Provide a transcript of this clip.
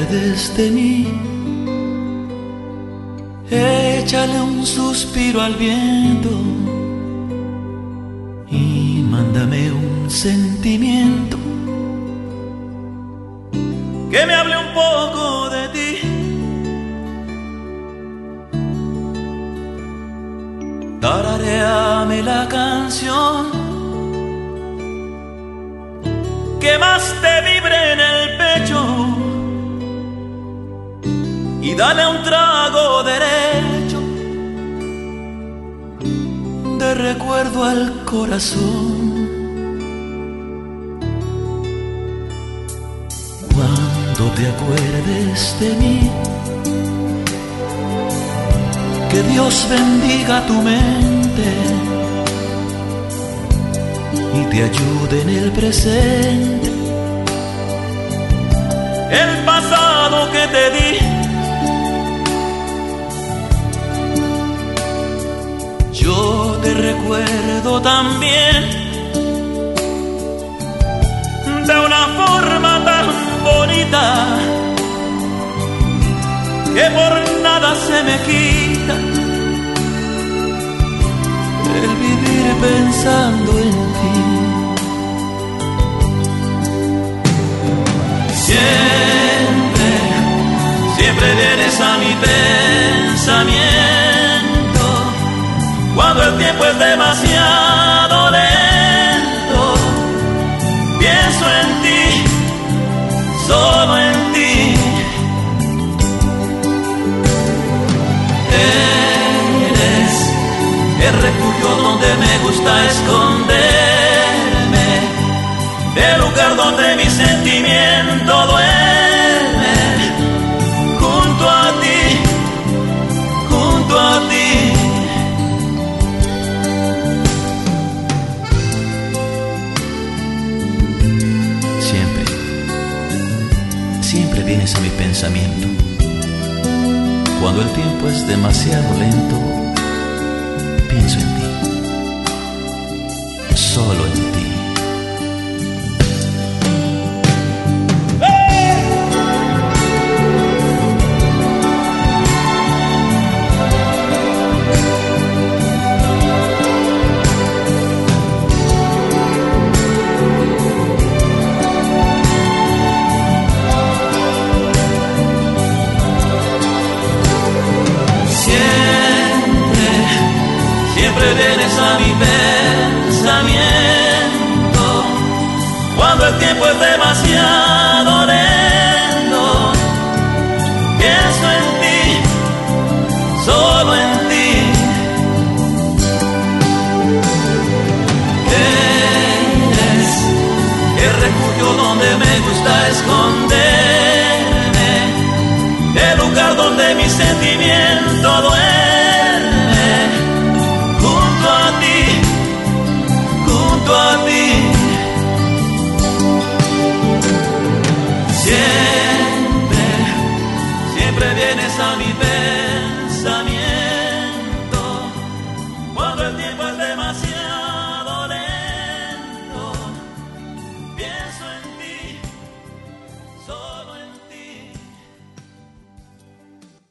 acuerdes de mí, échale un suspiro al viento y mándame un sentimiento que me hable un poco de ti. Tararéame la canción que más te vibre en el pecho y dale un trago derecho de recuerdo al corazón. Cuando te acuerdes de mí, que Dios bendiga tu mente y te ayude en el presente. El pasado que te di, yo te recuerdo también de una forma tan bonita que por nada se me quita el vivir pensando en ti. Siempre, siempre vienes a mi pensamiento cuando el tiempo es demasiado lento. Pienso en ti, solo en ti. Eres el refugio donde me gusta esconderme, el lugar donde mi sentimiento duerme, junto a ti, junto a ti. Siempre, siempre vienes a mi pensamiento cuando el tiempo es demasiado lento. Pienso en ti, solo en ti. Siempre vienes a mi pensamiento cuando el tiempo es demasiado lento. Pienso en ti, solo en ti. Eres el refugio donde me gusta esconder